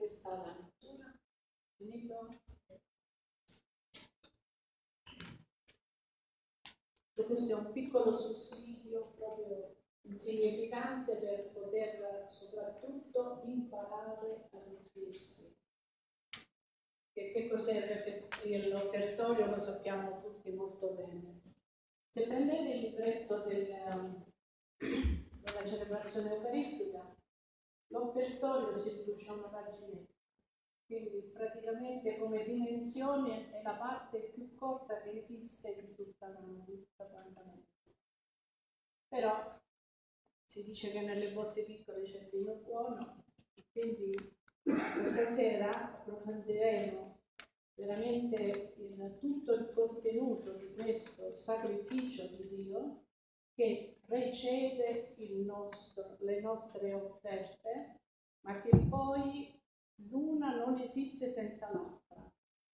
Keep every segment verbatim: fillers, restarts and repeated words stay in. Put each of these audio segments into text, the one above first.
Questa è la lettura. Finito? Questo è un piccolo sussidio proprio insignificante per poter soprattutto imparare a nutrirsi. Che, che cos'è l'offertorio lo sappiamo tutti molto bene. Se prendete il libretto del, della celebrazione eucaristica, l'offertorio si riduce a una paginetta. Quindi praticamente come dimensione è la parte più corta che esiste di tutta la, di tutta quanta la messa. Però si dice che nelle botte piccole c'è il vino buono, quindi questa sera approfondiremo veramente il, tutto il contenuto di questo sacrificio di Dio che precede il nostro, le nostre offerte, ma che poi l'una non esiste senza l'altra.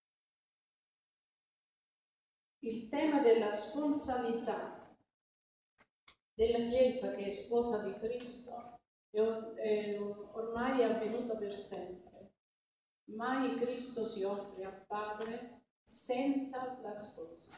Il tema della sponsalità della Chiesa che è sposa di Cristo è, è ormai avvenuto per sempre. Mai Cristo si offre al Padre senza la sposa.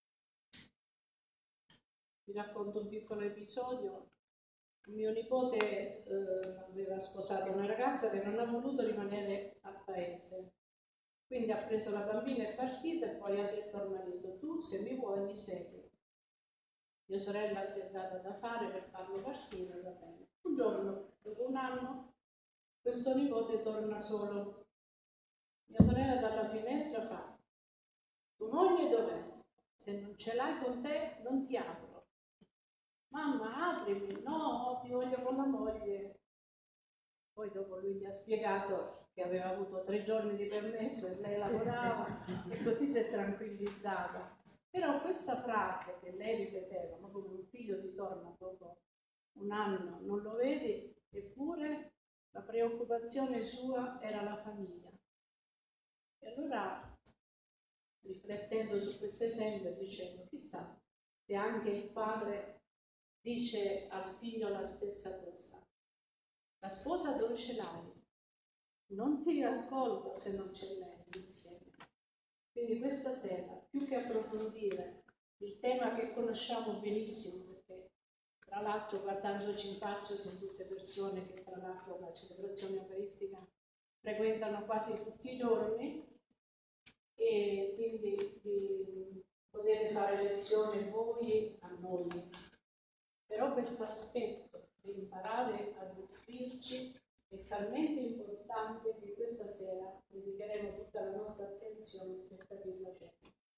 Vi racconto un piccolo episodio. Mio nipote eh, aveva sposato una ragazza che non ha voluto rimanere al paese, quindi ha preso la bambina e è partita e poi ha detto al marito: tu se mi vuoi mi segui. Mia sorella si è data da fare per farlo partire, va bene. Un giorno, dopo un anno, questo nipote torna solo. Mia sorella dalla finestra fa: tua moglie dov'è? Se non ce l'hai con te non ti apro. Mamma, aprimi, no, ti voglio con la moglie. Poi dopo lui mi ha spiegato che aveva avuto tre giorni di permesso e lei lavorava e così si è tranquillizzata. Però questa frase che lei ripeteva, ma come un figlio ti torna dopo un anno, non lo vedi? Eppure la preoccupazione sua era la famiglia. E allora, riflettendo su questo esempio, dicevo, chissà se anche il padre dice al figlio la stessa cosa. La sposa dove ce l'hai? Non ti raccolgo se non ce l'hai insieme. Quindi questa sera, più che approfondire il tema che conosciamo benissimo, perché tra l'altro guardandoci in faccia sono tutte persone che tra l'altro la celebrazione eucaristica frequentano quasi tutti i giorni e quindi di, potete fare lezione voi a noi. Però questo aspetto di imparare a nutrirci è talmente importante che questa sera dedicheremo tutta la nostra attenzione per capirla bene.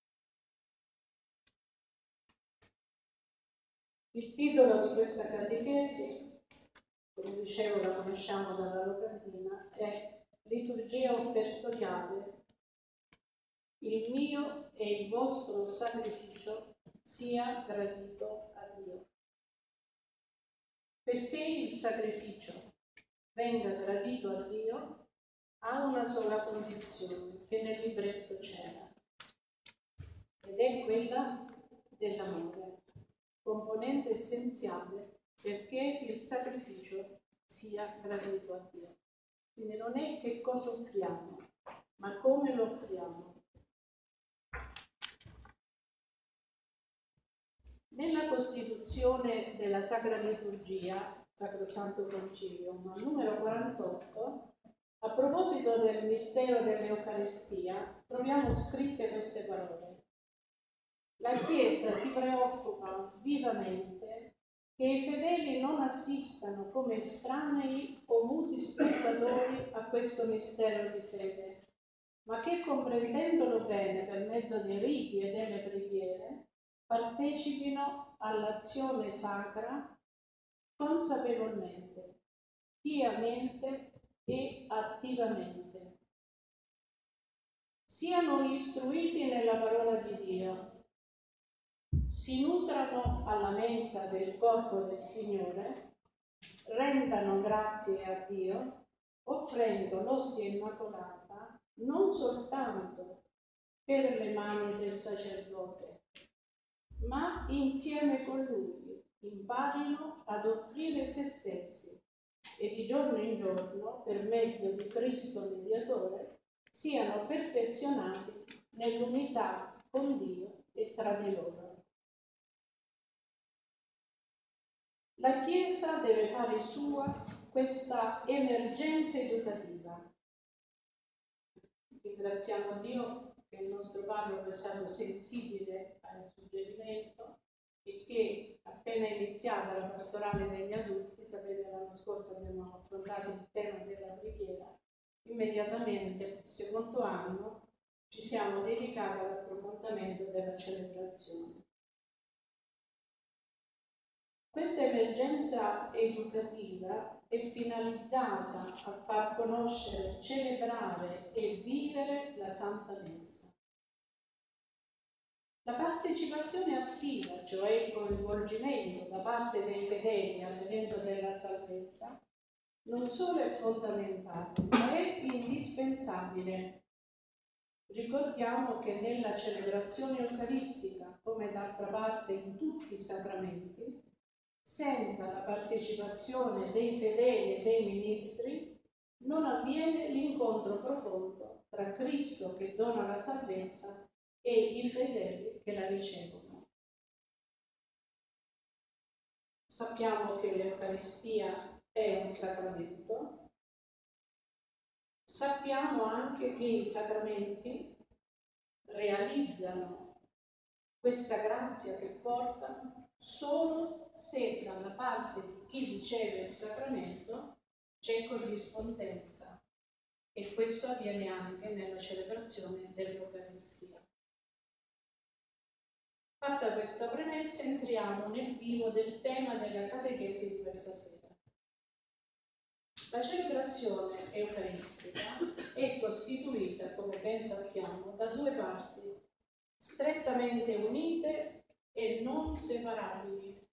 Il titolo di questa catechesi, come dicevo, la conosciamo dalla locandina, è Liturgia offertoriale. Il mio e il vostro sacrificio sia gradito a Dio. Perché il sacrificio venga gradito a Dio ha una sola condizione che nel libretto c'era, ed è quella dell'amore, componente essenziale perché il sacrificio sia gradito a Dio. Quindi non è che cosa offriamo, ma come lo offriamo. Nella Costituzione della Sacra Liturgia, Sacrosanto Concilium, numero quarantotto, a proposito del mistero dell'Eucaristia, troviamo scritte queste parole. La Chiesa si preoccupa vivamente che i fedeli non assistano come estranei o muti spettatori a questo mistero di fede, ma che comprendendolo bene per mezzo dei riti e delle preghiere, partecipino all'azione sacra consapevolmente, piamente e attivamente. Siano istruiti nella parola di Dio, si nutrano alla mensa del corpo del Signore, rendano grazie a Dio, offrendo l'ostia immacolata non soltanto per le mani del sacerdote, ma insieme con lui imparino ad offrire se stessi, e di giorno in giorno, per mezzo di Cristo mediatore, siano perfezionati nell'unità con Dio e tra di loro. La Chiesa deve fare sua questa emergenza educativa. Ringraziamo Dio che il nostro parroco è stato sensibile al suggerimento e che appena iniziata la pastorale degli adulti, sapete l'anno scorso abbiamo affrontato il tema della preghiera, immediatamente il secondo anno ci siamo dedicati all'approfondimento della celebrazione. Questa emergenza educativa è finalizzata a far conoscere, celebrare e vivere la Santa Messa. La partecipazione attiva, cioè il coinvolgimento da parte dei fedeli all'evento della salvezza, non solo è fondamentale, ma è indispensabile. Ricordiamo che nella celebrazione eucaristica, come d'altra parte in tutti i sacramenti, senza la partecipazione dei fedeli e dei ministri non avviene l'incontro profondo tra Cristo che dona la salvezza e i fedeli che la ricevono. Sappiamo che l'Eucaristia è un sacramento, sappiamo anche che i sacramenti realizzano questa grazia che portano solo se dalla parte di chi riceve il sacramento c'è corrispondenza, e questo avviene anche nella celebrazione dell'Eucaristia. Fatta questa premessa, entriamo nel vivo del tema della catechesi di questa sera. La celebrazione eucaristica è costituita, come ben sappiamo, da due parti strettamente unite e non separabili.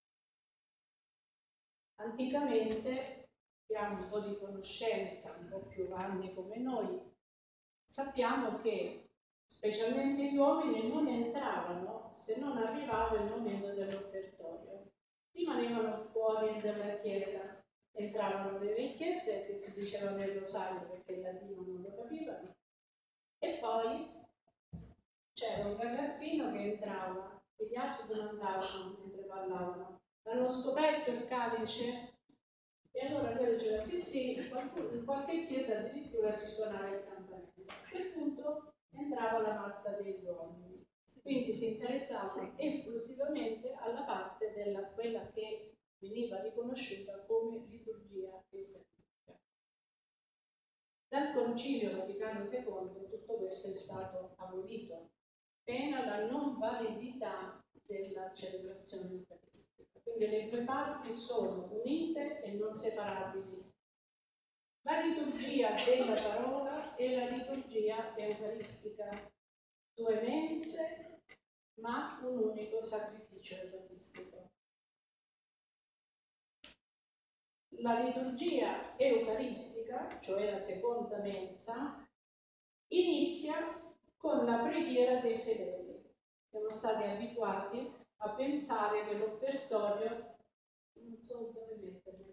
Anticamente, abbiamo un po' di conoscenza, un po' più anni come noi, sappiamo che specialmente gli uomini non entravano se non arrivava il momento dell'offertorio. Rimanevano fuori dalla chiesa, entravano le vecchiette che si dicevano il rosario perché il latino non lo capivano, e poi c'era un ragazzino che entrava e gli altri domandavano mentre parlavano: hanno scoperto il calice? E allora quello diceva sì sì, in qualche chiesa addirittura si suonava il campanello. A quel punto entrava la massa degli uomini, quindi si interessava esclusivamente alla parte della quella che veniva riconosciuta come liturgia eucaristica. Dal Concilio Vaticano secondo tutto questo è stato abolito, pena la non validità della celebrazione eucaristica. Quindi le due parti sono unite e non separabili. La liturgia della parola e la liturgia eucaristica, due mense ma un unico sacrificio eucaristico. La liturgia eucaristica, cioè la seconda mensa, inizia con la preghiera dei fedeli. Siamo stati abituati a pensare che l'offertorio, non so dove metterlo,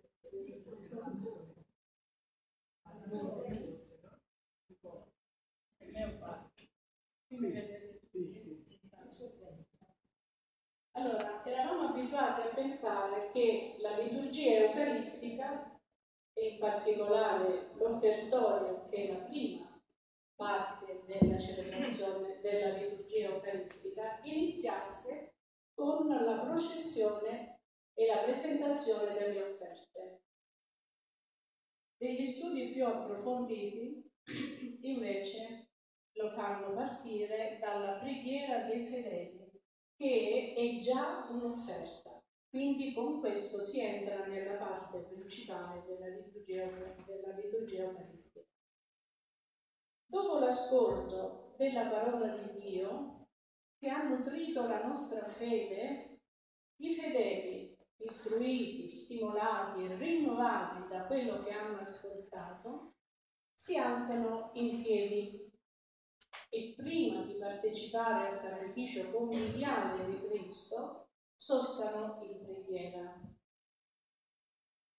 allora, eravamo abituati a pensare che la liturgia eucaristica, e in particolare l'offertorio, che è la prima parte della celebrazione della liturgia eucaristica, iniziasse con la processione e la presentazione delle offerte. Degli studi più approfonditi invece lo fanno partire dalla preghiera dei fedeli, che è già un'offerta. Quindi con questo si entra nella parte principale della liturgia, della liturgia eucaristica. Dopo l'ascolto della parola di Dio, che ha nutrito la nostra fede, i fedeli, istruiti, stimolati e rinnovati da quello che hanno ascoltato, si alzano in piedi e prima di partecipare al sacrificio conviviale di Cristo sostano in preghiera.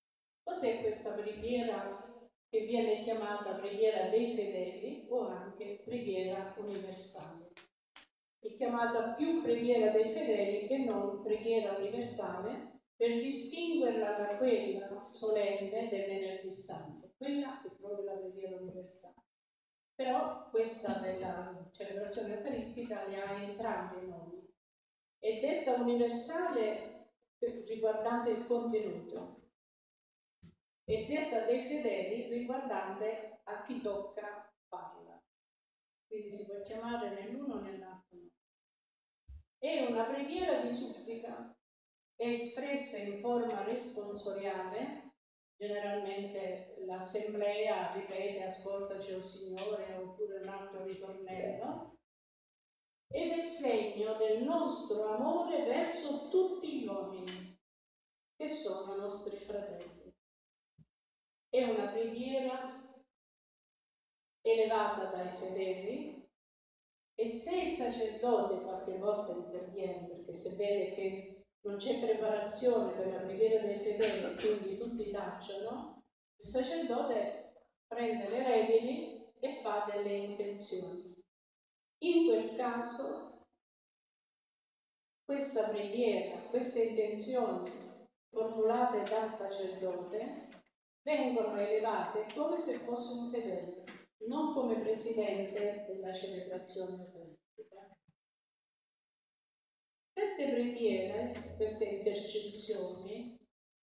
Cos'è questa preghiera che viene chiamata preghiera dei fedeli o anche preghiera universale? È chiamata più preghiera dei fedeli che non preghiera universale, per distinguerla da quella solenne del venerdì santo. Quella è proprio la preghiera universale. Però questa della celebrazione eucaristica le ha entrambi i nomi. È detta universale riguardante il contenuto, è detta dei fedeli riguardante a chi tocca parla. Quindi si può chiamare nell'uno o nell'altro. È una preghiera di supplica, è espressa in forma responsoriale, generalmente l'assemblea ripete ascoltaci o Signore oppure un altro ritornello, ed è segno del nostro amore verso tutti gli uomini che sono nostri fratelli. È una preghiera elevata dai fedeli e se il sacerdote qualche volta interviene, perché se vede che non c'è preparazione per la preghiera dei fedeli, quindi tutti tacciono, il sacerdote prende le redini e fa delle intenzioni. In quel caso questa preghiera, queste intenzioni formulate dal sacerdote vengono elevate come se fosse un fedele, non come presidente della celebrazione eucaristica. Queste preghiere, queste intercessioni,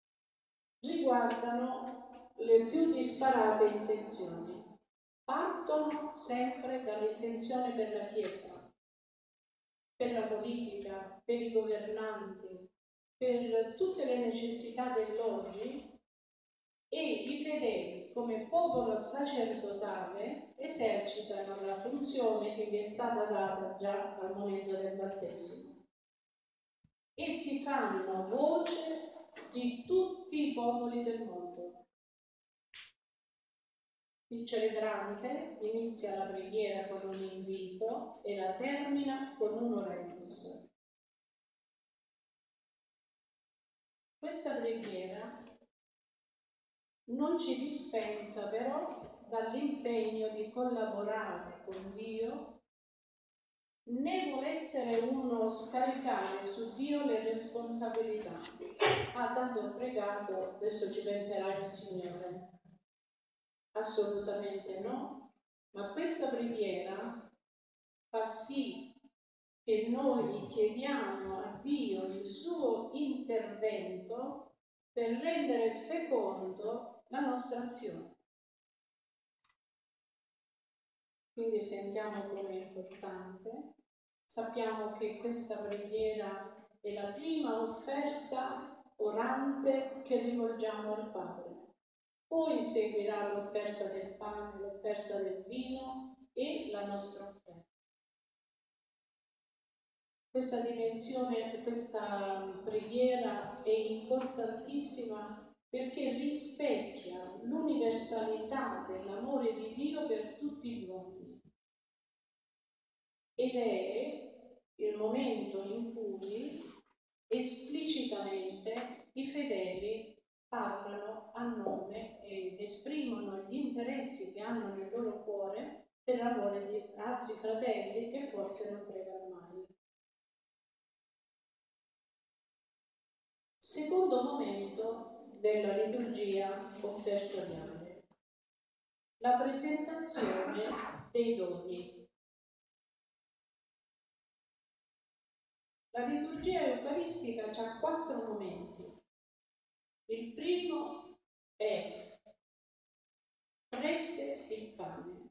riguardano le più disparate intenzioni. Partono sempre dall'intenzione per la Chiesa, per la politica, per i governanti, per tutte le necessità dell'oggi, e i fedeli, come popolo sacerdotale, esercitano la funzione che gli è stata data già al momento del battesimo e si fanno voce di tutti i popoli del mondo. Il celebrante inizia la preghiera con un invito e la termina con un oremus. Questa preghiera non ci dispensa però dall'impegno di collaborare con Dio, né vuole essere uno scaricare su Dio le responsabilità. Ah, tanto ho pregato, adesso ci penserà il Signore. Assolutamente no, ma questa preghiera fa sì che noi chiediamo a Dio il suo intervento per rendere fecondo la nostra azione. Quindi sentiamo come è importante. Sappiamo che questa preghiera è la prima offerta orante che rivolgiamo al Padre. Poi seguirà l'offerta del pane, l'offerta del vino e la nostra offerta. Questa dimensione, questa preghiera è importantissima perché rispecchia l'universalità dell'amore di Dio per tutti gli uomini. Ed è il momento in cui esplicitamente i fedeli parlano a nome ed esprimono gli interessi che hanno nel loro cuore per amore di altri fratelli che forse non pregano mai. Secondo momento della liturgia offertoriale, la presentazione dei doni. La liturgia eucaristica ha quattro momenti. Il primo è prese il pane.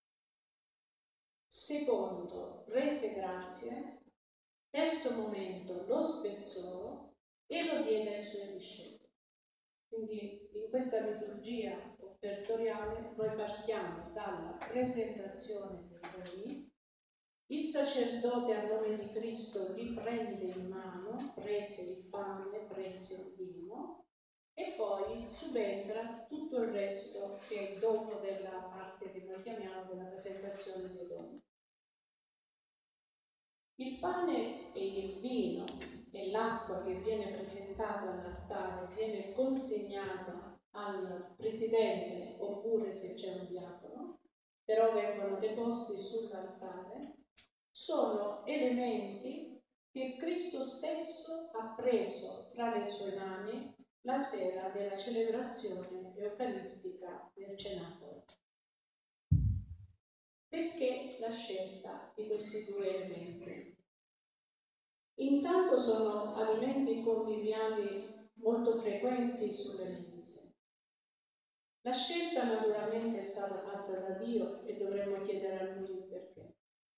Secondo, rese grazie. Terzo momento, lo spezzò e lo diede ai suoi discepoli. Quindi in questa liturgia offertoriale noi partiamo dalla presentazione dei doni. Il sacerdote a nome di Cristo li prende in mano, prese il pane, prese il vino, e poi subentra tutto il resto che è dopo della parte che noi chiamiamo della presentazione dei doni. Il pane e il vino e l'acqua che viene presentata all'altare viene consegnata al presidente oppure se c'è un diacono, però vengono deposti sull'altare, sono elementi che Cristo stesso ha preso tra le sue mani la sera della celebrazione eucaristica del cenacolo. Perché la scelta di questi due elementi? Intanto sono alimenti conviviali molto frequenti sulle mense. La scelta naturalmente è stata fatta da Dio e dovremmo chiedere a Lui il perché.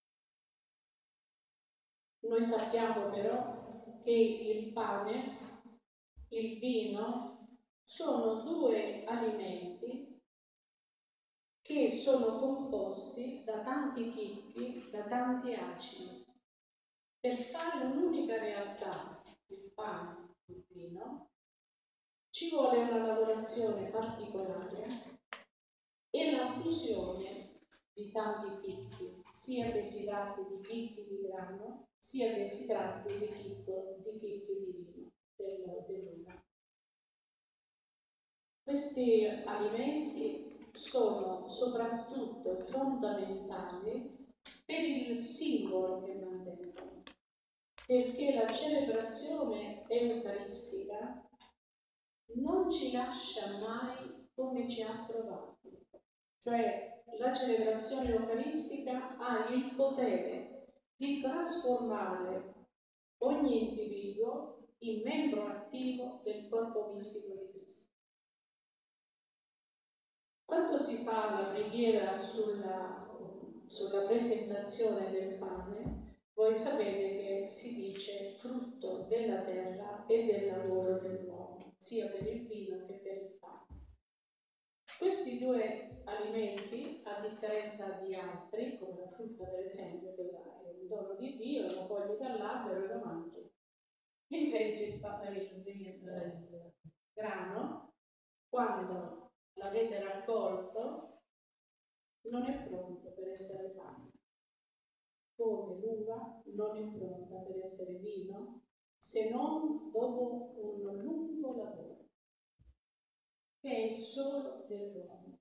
Noi sappiamo però che il pane, il vino, sono due alimenti che sono composti da tanti chicchi, da tanti acidi. Per fare un'unica realtà, il pane, il vino, ci vuole una lavorazione particolare e la fusione di tanti chicchi, sia che si tratti di chicchi di grano, sia che si tratti di, chicco, di chicchi di vino, dell'uva. Questi alimenti sono soprattutto fondamentali per il simbolo che mantengono, perché la celebrazione eucaristica non ci lascia mai come ci ha trovati. Cioè la celebrazione eucaristica ha il potere di trasformare ogni individuo in membro attivo del corpo mistico di Cristo. Quando si fa la preghiera sulla, sulla presentazione del pane, voi sapete che si dice frutto della terra e del lavoro dell'uomo, sia per il vino che per il pane. Questi due alimenti, a differenza di altri, come la frutta per esempio, che è un dono di Dio, la togli dall'albero e la mangi. Invece il, il, il, il grano, quando l'avete raccolto, non è pronto per essere pane. Come l'uva non è pronta per essere vino, se non dopo un lungo lavoro, che è solo dell'uomo,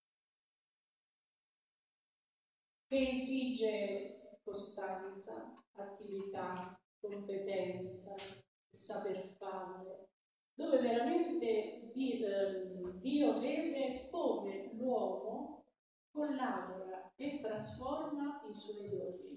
che esige costanza, attività, competenza, saper fare, dove veramente Dio vede come l'uomo collabora e trasforma i suoi doni.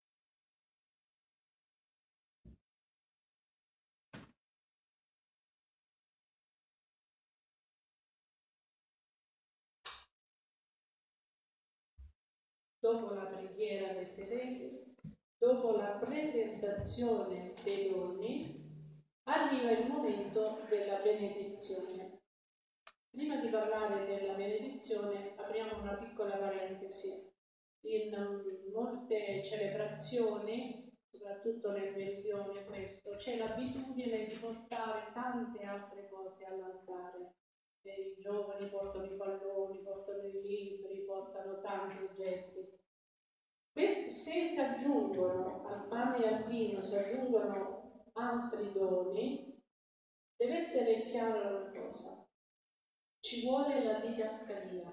Dopo la preghiera dei fedeli, dopo la presentazione dei doni, arriva il momento della benedizione. Prima di parlare della benedizione, apriamo una piccola parentesi. In molte celebrazioni, soprattutto nel meridione questo, c'è l'abitudine di portare tante altre cose all'altare. I giovani portano i palloni, portano i libri, portano tanti oggetti. Questi, se si aggiungono al pane e al vino, si aggiungono altri doni, deve essere chiara una cosa. Ci vuole la didascalia.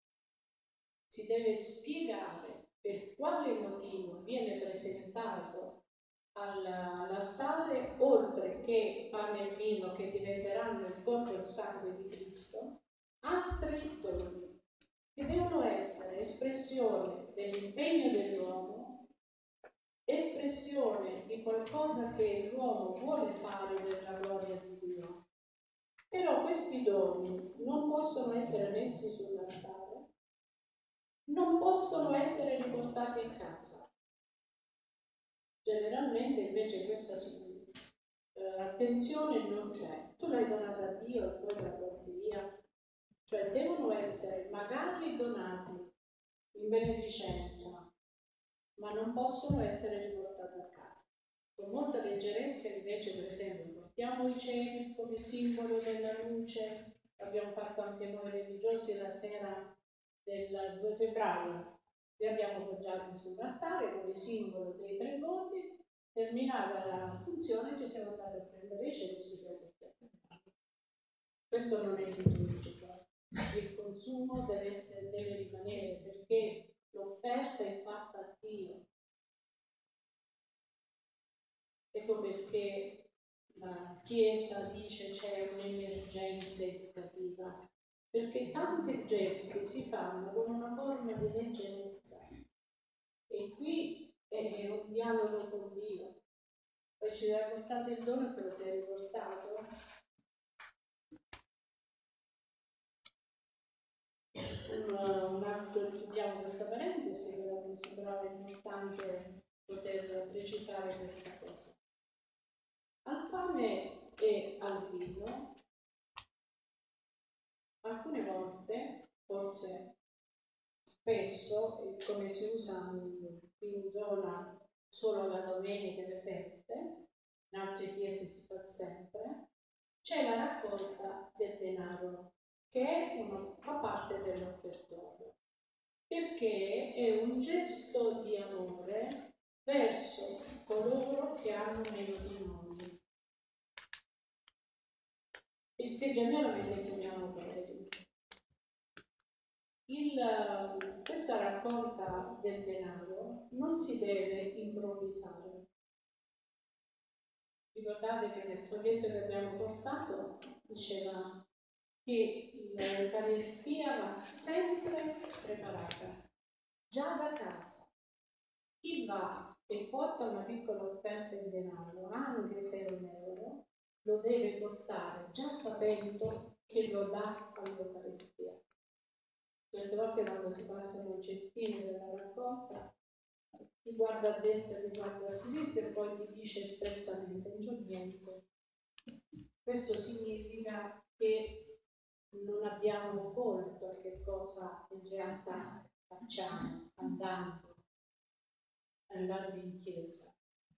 Si deve spiegare per quale motivo viene presentato all'altare, oltre che pane e vino che diventeranno il corpo e il sangue di Cristo, altri doni che devono essere espressione dell'impegno dell'uomo, espressione di qualcosa che l'uomo vuole fare per la gloria di Dio. Però questi doni non possono essere messi sull'altare, non possono essere riportati a casa. Generalmente invece questa eh, attenzione non c'è. Tu l'hai donata a Dio e poi la porti via. Cioè devono essere magari donati in beneficenza, ma non possono essere riportati a casa. Con molta leggerezza invece, per esempio, portiamo i cieli come simbolo della luce, l'abbiamo fatto anche noi religiosi la sera del due febbraio, li abbiamo poggiati sull'altare come simbolo dei tre voti. Terminata la funzione ci siamo andati a prendere i cieli e ci siamo portati a casa. Questo non è liturgia. il consumo deve, essere, deve rimanere, perché l'offerta è fatta a Dio. Ecco perché la Chiesa dice c'è un'emergenza educativa, perché tanti gesti si fanno con una forma di leggerezza, e qui è un dialogo con Dio. Poi ci hai portato il dono e te lo sei riportato. Un, un altro, chiudiamo questa parentesi, però mi sembrava importante poter precisare questa cosa. Al pane e al vino, alcune volte, forse spesso, come si usa qui in zona solo la domenica e le feste, in altre chiese si fa sempre, c'è la raccolta del denaro, che è uno, fa parte dell'offertorio, perché è un gesto di amore verso coloro che hanno meno di noi. Il che generalmente chiamiamo poveri. Il, questa raccolta del denaro non si deve improvvisare. Ricordate che nel foglietto che abbiamo portato diceva che l'Eucaristia va sempre preparata, già da casa. Chi va e porta una piccola offerta in denaro, anche se è un euro, lo deve portare già sapendo che lo dà all'Eucaristia. Certe volte quando si passano i cestini della raccolta, ti guarda a destra, ti guarda a sinistra e poi ti dice espressamente non c'è niente. Questo significa che non abbiamo colto che cosa in realtà facciamo andando, andando in chiesa.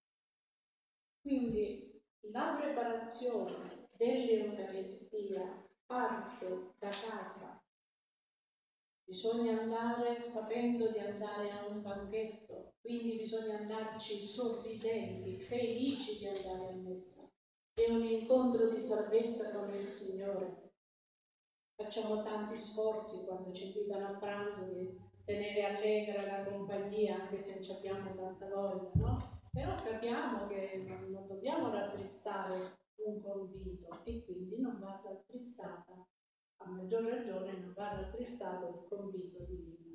Quindi la preparazione dell'Eucaristia parte da casa. Bisogna andare sapendo di andare a un banchetto, quindi bisogna andarci sorridenti, felici di andare a messa. È un incontro di salvezza con il Signore. Facciamo tanti sforzi quando ci invitano a pranzo di tenere allegra la compagnia, anche se non abbiamo tanta voglia, no? Però capiamo che non dobbiamo rattristare un convito e quindi non va rattristata. A maggior ragione non va rattristato il convito divino.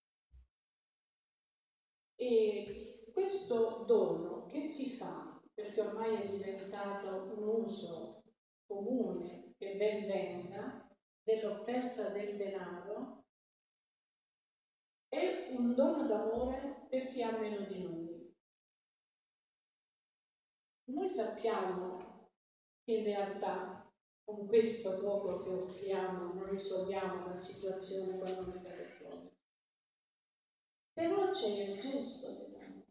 E questo dono che si fa, perché ormai è diventato un uso comune che ben venga, dell'offerta del denaro, è un dono d'amore per chi ha meno di noi. Noi sappiamo che in realtà con questo poco che offriamo non risolviamo la situazione economica del mondo. Però c'è il gesto dell'amore.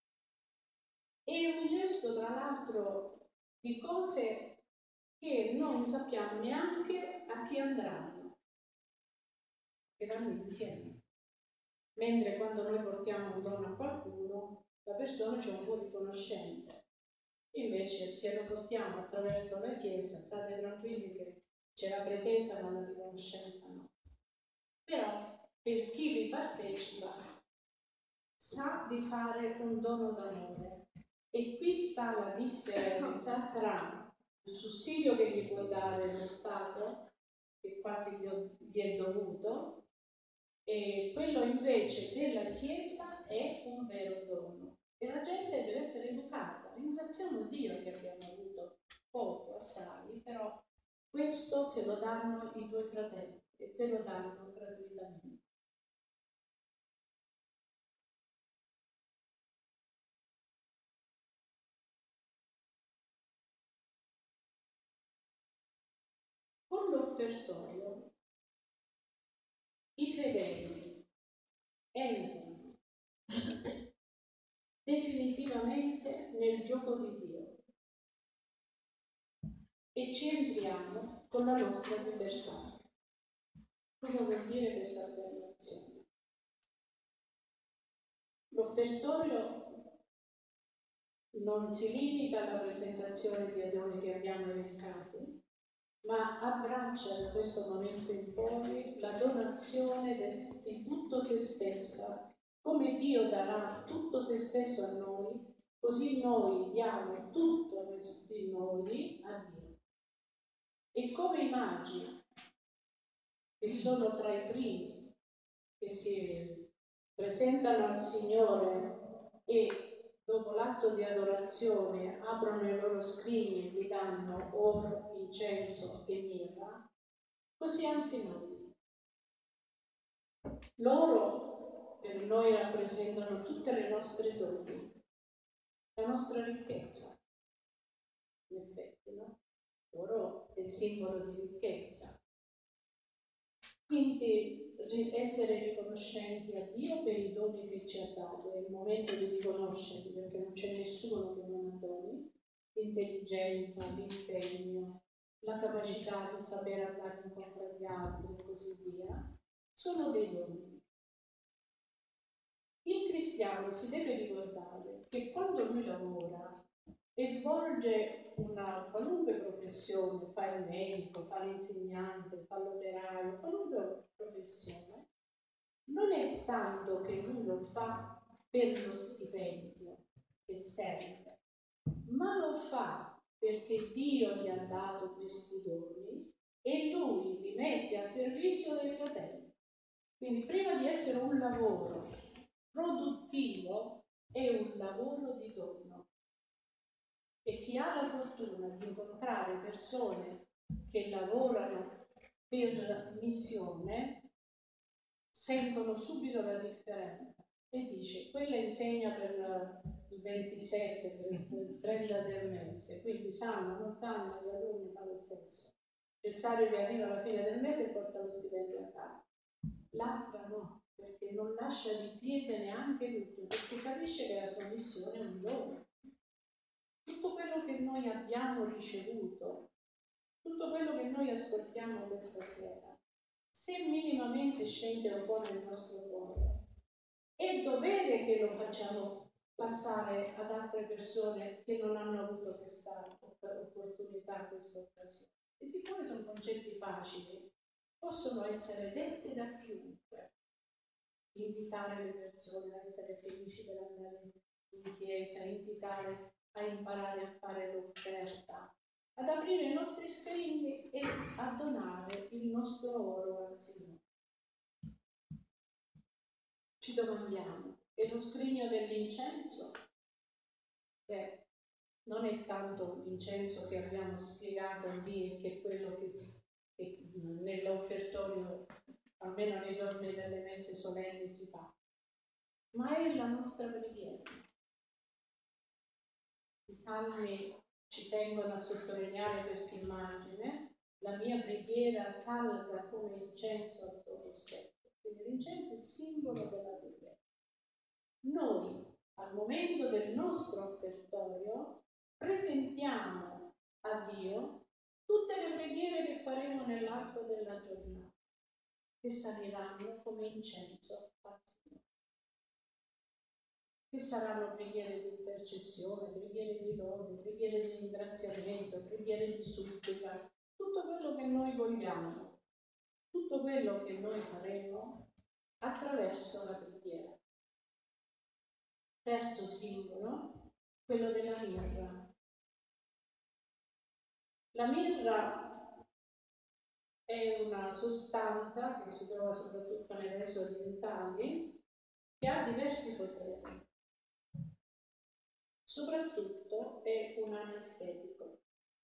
È un gesto, tra l'altro, di cose che non sappiamo neanche a chi andranno, che vanno insieme. Mentre quando noi portiamo un dono a qualcuno, la persona c'è un po' riconoscente. Invece se lo portiamo attraverso la Chiesa, state tranquilli che c'è la pretesa ma la riconoscenza no. Però per chi vi partecipa sa di fare un dono d'amore, e qui sta la differenza tra il sussidio che gli può dare lo Stato, che quasi gli è dovuto, e quello invece della Chiesa è un vero dono. E la gente deve essere educata. Ringraziamo Dio che abbiamo avuto poco, assai, però questo te lo danno i tuoi fratelli e te lo danno gratuitamente. Con l'offertorio i fedeli entrano definitivamente nel gioco di Dio e ci entriamo con la nostra libertà. Cosa vuol dire questa affermazione? L'offertorio non si limita alla presentazione di doni che abbiamo elencati, ma abbraccia da questo momento in poi la donazione del, di tutto se stessa. Come Dio darà tutto se stesso a noi, così noi diamo tutto di noi a Dio. E come i magi, che sono tra i primi che si presentano al Signore e dopo l'atto di adorazione aprono i loro scrigni e gli danno oro, incenso e mirra, così anche noi. Loro per noi rappresentano tutte le nostre doti, la nostra ricchezza. In effetti, no? L'oro è il simbolo di ricchezza. Quindi essere riconoscenti a Dio per i doni che ci ha dato, è il momento di riconoscerli, perché non c'è nessuno che non ha doni, l'intelligenza, l'impegno, la capacità di sapere andare incontro agli altri e così via, sono dei doni. Il cristiano si deve ricordare che quando lui lavora e svolge una qualunque professione, fa il medico, fa l'insegnante, fa l'operaio, qualunque professione, non è tanto che lui lo fa per lo stipendio che serve, ma lo fa perché Dio gli ha dato questi doni e lui li mette a servizio dei fratelli. Quindi prima di essere un lavoro produttivo è un lavoro di dono. E chi ha la fortuna di incontrare persone che lavorano per missione sentono subito la differenza e dice: quella insegna per il ventisette, per il trenta del mese, quindi sanno, non sanno, gli alunni fa lo stesso. Il salario che arriva alla fine del mese e porta lo stipendio a casa. L'altra no, perché non lascia di piede neanche l'ultimo, perché capisce che la sua missione è un dono. Tutto quello che noi abbiamo ricevuto, tutto quello che noi ascoltiamo questa sera, se minimamente scende un po' nel nostro cuore, è dovere che lo facciamo passare ad altre persone che non hanno avuto questa opportunità, questa occasione. E siccome sono concetti facili, possono essere detti da chiunque. Invitare le persone a essere felici per andare in chiesa, invitare a imparare a fare l'offerta, ad aprire i nostri scrigni e a donare il nostro oro al Signore. Ci domandiamo, e lo scrigno dell'incenso? Beh, non è tanto l'incenso che abbiamo spiegato lì, che è quello che, che nell'offertorio, almeno nei giorni delle messe solenni, si fa, ma è la nostra preghiera. I salmi ci tengono a sottolineare questa immagine: la mia preghiera salga come incenso al tuo cospetto. Quindi l'incenso è il simbolo della preghiera. Noi, al momento del nostro offertorio, presentiamo a Dio tutte le preghiere che faremo nell'arco della giornata, che saliranno come incenso al Signore. Che saranno preghiere di intercessione, preghiere di lode, preghiere di ringraziamento, preghiere di supplica, tutto quello che noi vogliamo, tutto quello che noi faremo attraverso la preghiera. Terzo simbolo, quello della mirra. La mirra è una sostanza che si trova soprattutto nei paesi orientali, che ha diversi poteri. Soprattutto è un anestetico,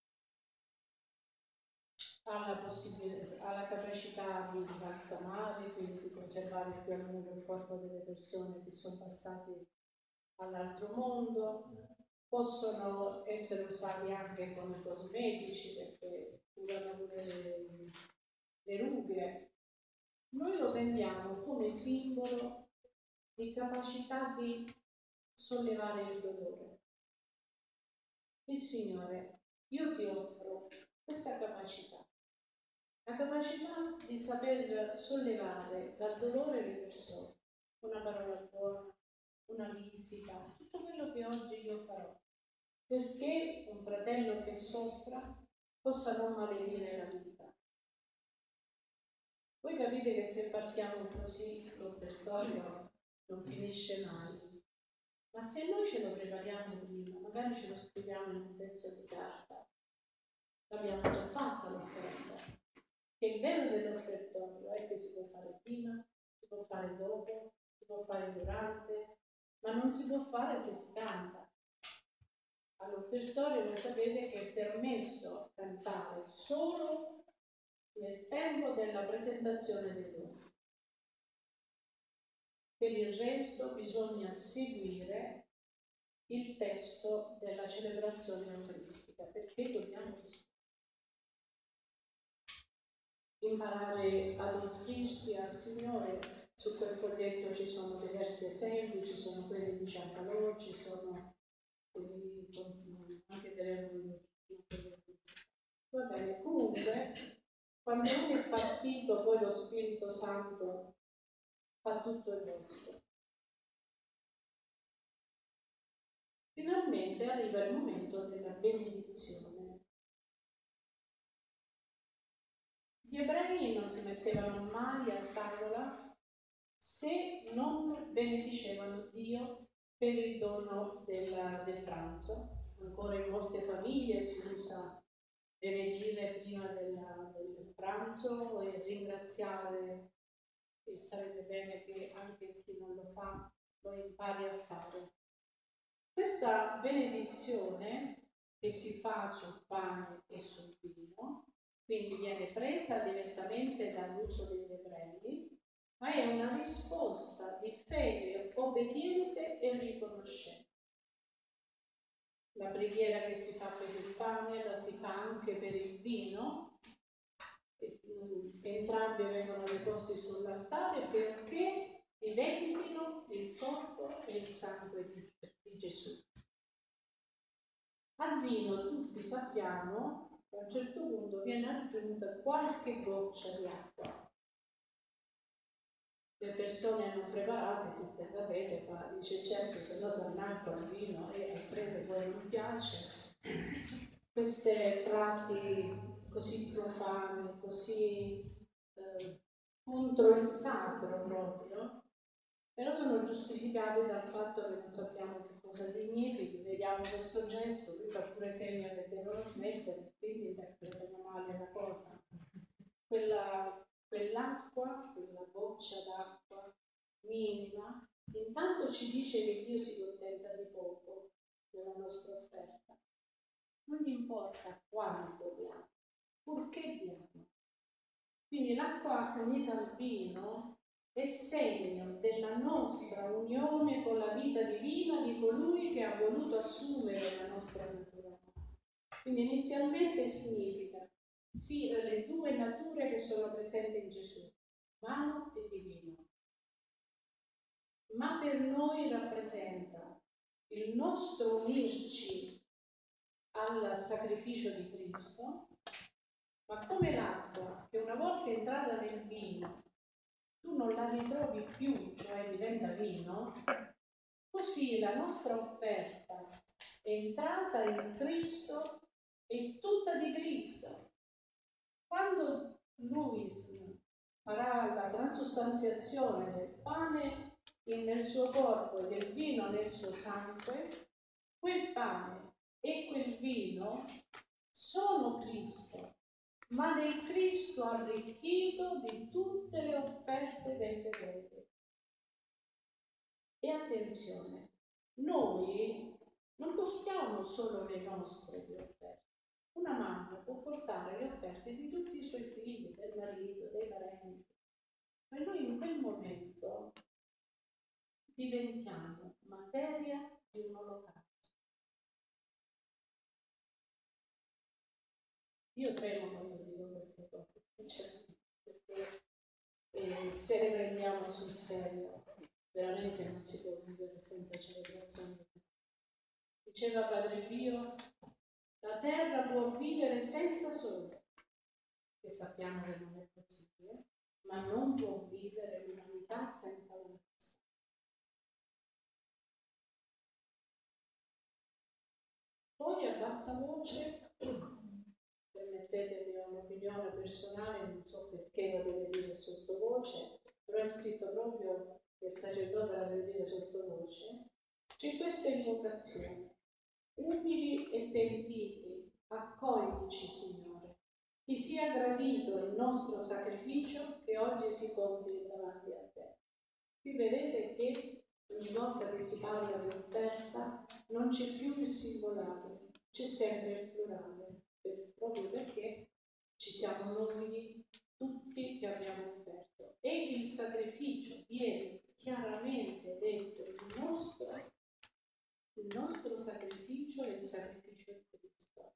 ha la, possibilità, ha la capacità di balsamare, quindi di conservare più a lungo il corpo delle persone che sono passate all'altro mondo. Possono essere usati anche come cosmetici perché curano pure le, le rughe. Noi lo prendiamo come simbolo di capacità di sollevare il dolore. Il Signore, io ti offro questa capacità, la capacità di saper sollevare dal dolore le persone, una parola buona, una visita, tutto quello che oggi io farò, perché un fratello che soffra possa non maledire la vita. Voi capite che se partiamo così l'offertorio non finisce mai, ma se noi ce lo prepariamo prima, magari ce lo scriviamo in un pezzo di carta, l'abbiamo già fatta l'offerta. Che il vero dell'offertorio è che si può fare prima, si può fare dopo, si può fare durante, ma non si può fare se si canta. All'offertorio voi sapete che è permesso cantare solo nel tempo della presentazione dei doni. Per il resto bisogna seguire il testo della celebrazione eucaristica, perché dobbiamo imparare ad offrirsi al Signore. Su quel foglietto ci sono diversi esempi, ci sono quelli di Giampalò, ci sono quelli anche delle... Va bene, comunque, quando uno è partito, poi lo Spirito Santo fa tutto il resto. Finalmente arriva il momento della benedizione. Gli ebrei non si mettevano mai a tavola se non benedicevano Dio per il dono della, del pranzo. Ancora in molte famiglie si usa benedire prima della, del pranzo e ringraziare, e sarebbe bene che anche chi non lo fa lo impari a fare. Questa benedizione che si fa sul pane e sul vino, quindi viene presa direttamente dall'uso degli ebrei, ma è una risposta di fede obbediente e riconoscente. La preghiera che si fa per il pane la si fa anche per il vino, e, um, entrambi vengono deposti sull'altare perché diventino il corpo e il sangue di, di Gesù. Al vino tutti sappiamo che a un certo punto viene aggiunta qualche goccia di acqua. Le persone non preparate, tutte sapete, fa, dice certo, se no si annacqua il vino e al prete poi non piace. Queste frasi così profane, così eh, contro il sacro proprio, però sono giustificate dal fatto che non sappiamo che cosa significhi. Vediamo questo gesto, lui fa pure segno che devono smettere, quindi interpretano male la cosa. Quella Quell'acqua, quella goccia d'acqua minima, intanto ci dice che Dio si contenta di poco della nostra offerta. Non gli importa quanto diamo, purché diamo. Quindi l'acqua unita al vino è segno della nostra unione con la vita divina di colui che ha voluto assumere la nostra natura. Quindi inizialmente significa sì, le due nature che sono presenti in Gesù, umano e divino. Ma per noi rappresenta il nostro unirci al sacrificio di Cristo, ma come l'acqua che una volta entrata nel vino tu non la ritrovi più, cioè diventa vino, così la nostra offerta è entrata in Cristo e tutta di Cristo. Quando lui farà la transustanziazione del pane nel suo corpo e del vino nel suo sangue, quel pane e quel vino sono Cristo, ma del Cristo arricchito di tutte le offerte dei fedeli. E attenzione, noi non portiamo solo le nostre di offerte. Una mamma può portare le offerte di tutti i suoi figli, del marito, dei parenti. E noi in quel momento diventiamo materia di un olocausto. Io tremo quando dico queste cose, sinceramente, perché eh, se le prendiamo sul serio, veramente non si può vivere senza celebrazione. Diceva Padre Pio, la terra può vivere senza sole, che sappiamo che non è possibile, ma non può vivere l'umanità senza la messa. Poi a bassa voce, per permettetemi un'opinione personale, non so perché lo deve dire sottovoce, però è scritto proprio che il sacerdote la deve dire sottovoce. C'è questa invocazione: umili e pentiti, accoglici, Signore. Ti sia gradito il nostro sacrificio che oggi si compie davanti a te. Qui vedete che ogni volta che si parla di offerta non c'è più il singolare, c'è sempre il plurale, per, proprio perché ci siamo noi tutti che abbiamo offerto. E il sacrificio viene chiaramente detto: il nostro, il nostro sacrificio è il sacrificio di Cristo.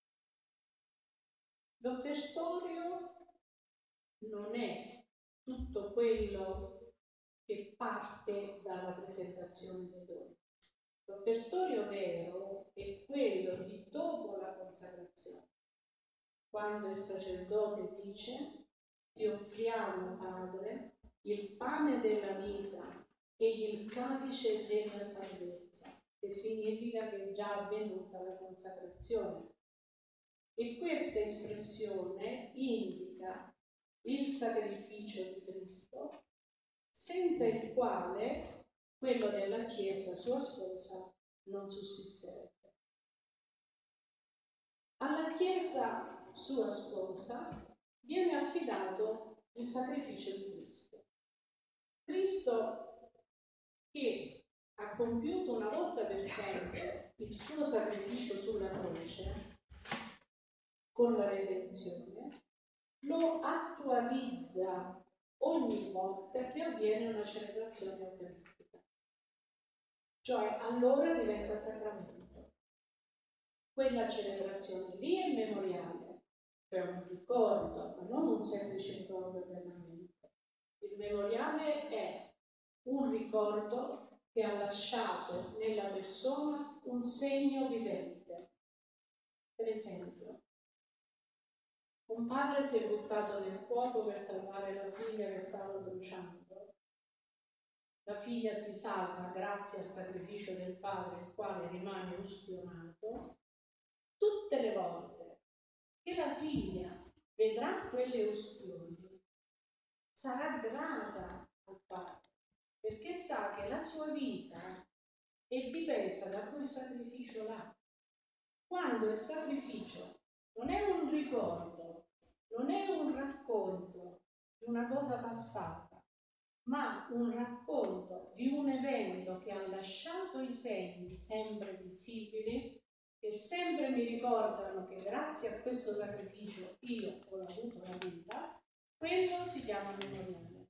L'offertorio non è tutto quello che parte dalla presentazione dei doni. L'offertorio vero è quello di dopo la consacrazione, quando il sacerdote dice: ti offriamo, Padre, il pane della vita e il calice della salvezza, che significa che è già avvenuta la consacrazione. E questa espressione indica il sacrificio di Cristo, senza il quale quello della Chiesa, sua sposa, non sussisterebbe. Alla Chiesa, sua sposa, viene affidato il sacrificio di Cristo. Cristo, che ha compiuto una volta per sempre il suo sacrificio sulla croce con la redenzione, lo attualizza ogni volta che avviene una celebrazione eucaristica. Cioè, allora diventa sacramento. Quella celebrazione lì è memoriale, cioè un ricordo, ma non un semplice ricordo della mente. Il memoriale è un ricordo che ha lasciato nella persona un segno vivente. Per esempio, un padre si è buttato nel fuoco per salvare la figlia che stava bruciando. La figlia si salva grazie al sacrificio del padre, il quale rimane ustionato. Tutte le volte che la figlia vedrà quelle ustioni, sarà grata al padre, perché sa che la sua vita è dipesa da quel sacrificio là. Quando il sacrificio non è un ricordo, non è un racconto di una cosa passata, ma un racconto di un evento che ha lasciato i segni sempre visibili, che sempre mi ricordano che grazie a questo sacrificio io ho avuto la vita, quello si chiama memoriale.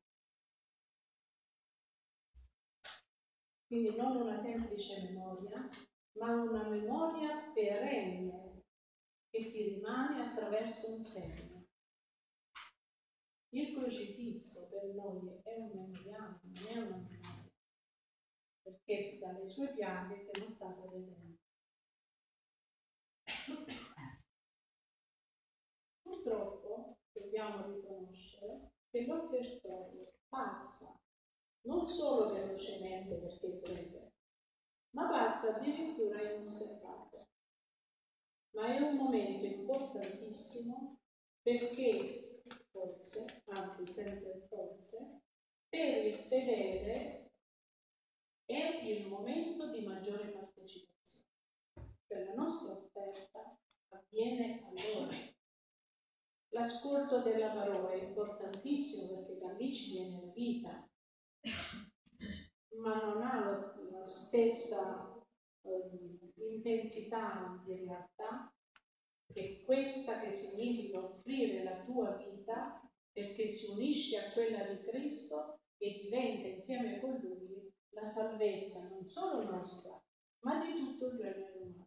Quindi non una semplice memoria, ma una memoria perenne che ti rimane attraverso un segno. Il crocifisso per noi è un memoriale, non è una memoria, perché dalle sue piaghe siamo state redenti. Purtroppo dobbiamo riconoscere che l'offertorio passa non solo velocemente perché è breve, ma passa addirittura inosservato. Ma è un momento importantissimo perché, forse, anzi senza il forse, per il fedele è il momento di maggiore partecipazione. Cioè la nostra offerta avviene allora. L'ascolto della parola è importantissimo perché da lì ci viene la vita, ma non ha lo, la stessa eh, intensità di realtà che questa che significa offrire la tua vita, perché si unisce a quella di Cristo e diventa insieme con Lui la salvezza non solo nostra, ma di tutto il genere umano.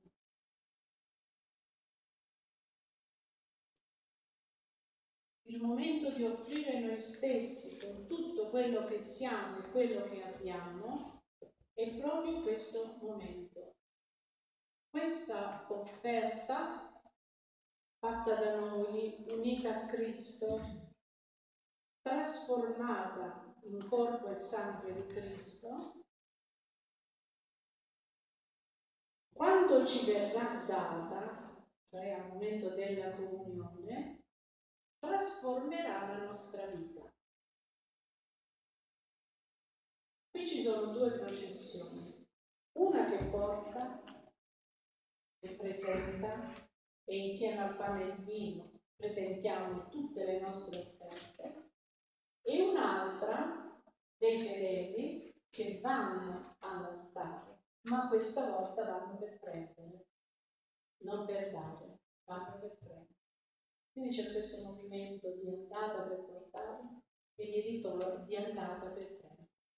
Il momento di offrire noi stessi con tutto quello che siamo e quello che abbiamo è proprio questo momento. Questa offerta fatta da noi, unita a Cristo, trasformata in corpo e sangue di Cristo, quando ci verrà data, cioè al momento sacramento della comunione trasformerà la nostra vita. Qui ci sono due processioni, una che porta, che presenta, e insieme al pane e al vino presentiamo tutte le nostre offerte, e un'altra dei fedeli che vanno all'altare, ma questa volta vanno per prendere, non per dare, vanno per prendere. Quindi c'è questo movimento di andata per portare e di ritorno di andata per prendere.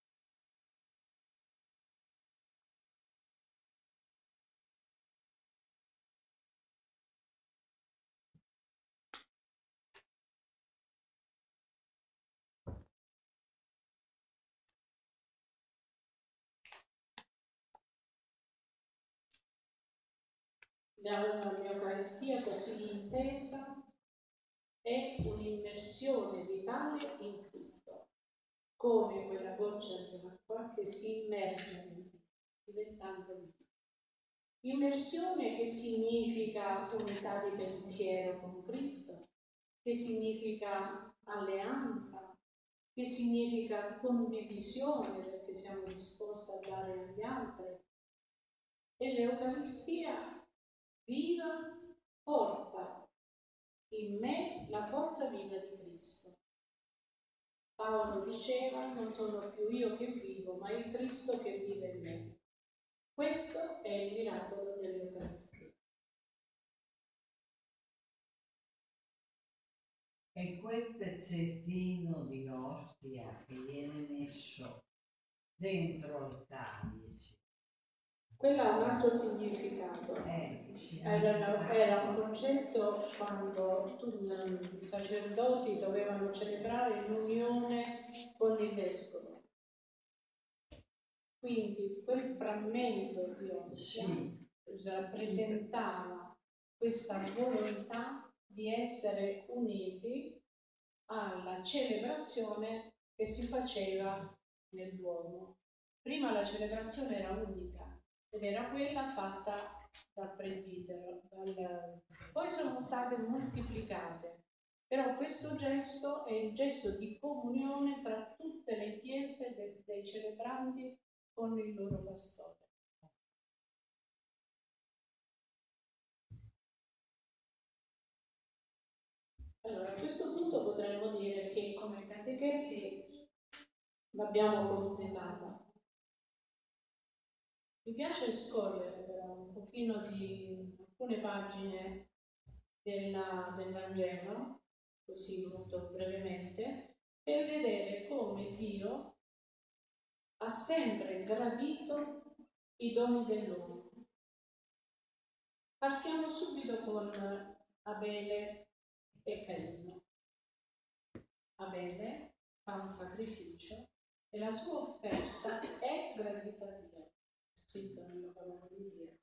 La mia Eucaristia così intesa è un'immersione vitale in Cristo, come quella goccia di acqua che si immerge nel vino, diventando vino. Immersione che significa unità di pensiero con Cristo, che significa alleanza, che significa condivisione perché siamo disposti a dare agli altri. E l'Eucaristia viva porta in me la forza viva di Cristo. Paolo diceva: non sono più io che vivo, ma il Cristo che vive in me. Questo è il miracolo dell'Eucaristia. E quel pezzettino di ostia che viene messo dentro il calice, quello ha un altro significato. Eh, Era, era un concetto quando tu, i sacerdoti dovevano celebrare l'unione con il vescovo. Quindi quel frammento di ostia sì. rappresentava questa volontà di essere uniti alla celebrazione che si faceva nel Duomo. Prima la celebrazione era unica ed era quella fatta dal presbitero, dal... poi sono state moltiplicate, però questo gesto è il gesto di comunione tra tutte le chiese de- dei celebranti con il loro pastore. Allora, a questo punto potremmo dire che come catechesi l'abbiamo completata. Mi piace scorrere però un pochino di alcune pagine della, del Vangelo, così molto brevemente, per vedere come Dio ha sempre gradito i doni dell'uomo. Partiamo subito con Abele e Caino. Abele fa un sacrificio e la sua offerta è gradita a Dio, scritto nella parola di Dio.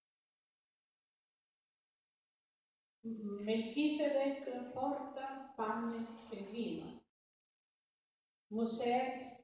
Melchisedec porta pane e vino. Mosè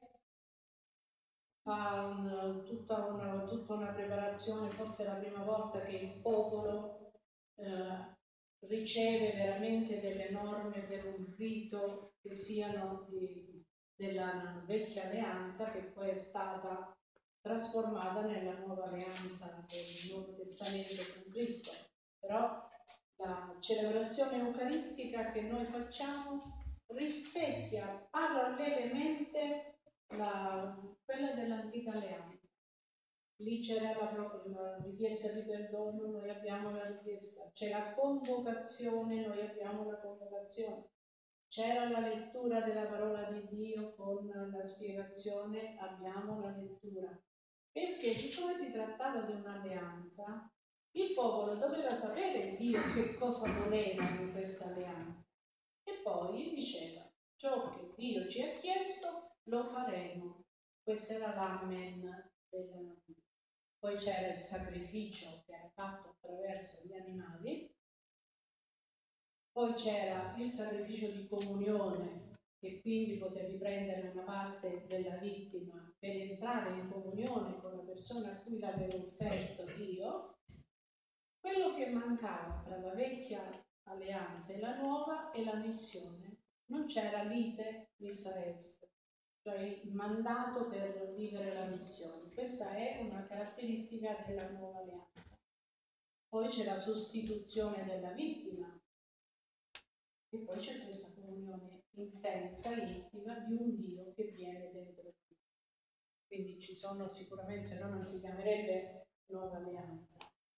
fa un, tutta, una, tutta una preparazione, forse è la prima volta che il popolo eh, riceve veramente delle norme per un rito che siano di, della vecchia alleanza, che poi è stata trasformata nella nuova alleanza del Nuovo Testamento con Cristo. Però la celebrazione eucaristica che noi facciamo rispecchia parallelamente la, quella dell'antica alleanza. Lì c'era la, la richiesta di perdono, noi abbiamo la richiesta, c'è la convocazione, noi abbiamo la convocazione, c'era la lettura della parola di Dio con la spiegazione, abbiamo la lettura. Perché siccome si trattava di un'alleanza, il popolo doveva sapere Dio che cosa voleva in questa alleanza. E poi diceva: ciò che Dio ci ha chiesto lo faremo. Questo era l'amen della... Poi c'era il sacrificio che era fatto attraverso gli animali, poi c'era il sacrificio di comunione, che quindi potevi prendere una parte della vittima per entrare in comunione con la persona a cui l'aveva offerto Dio. Quello che mancava tra la vecchia alleanza, e la nuova è la missione. Non c'era lite missa est, cioè il mandato per vivere la missione. Questa è una caratteristica della nuova alleanza. Poi c'è la sostituzione della vittima e poi c'è questa comunione intensa, intima di un Dio che viene dentro di noi. Quindi ci sono sicuramente, se no non si chiamerebbe nuova alleanza.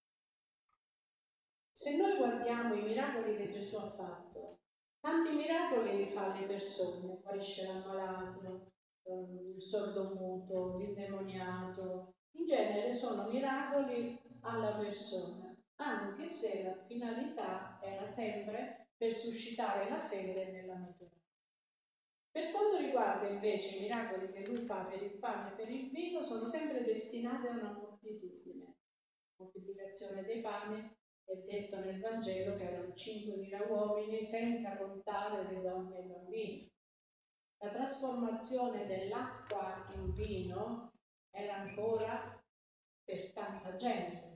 Se noi guardiamo i miracoli che Gesù ha fatto, tanti miracoli li fa alle persone: guarisce l'ammalato, il sordomuto, l'indemoniato. In genere sono miracoli alla persona, anche se la finalità era sempre per suscitare la fede nella natura. Per quanto riguarda invece i miracoli che lui fa per il pane e per il vino, sono sempre destinati a una moltitudine. Moltiplicazione dei pani, è detto nel Vangelo che erano cinquemila uomini, senza contare le donne e i bambini. La trasformazione dell'acqua in vino era ancora per tanta gente.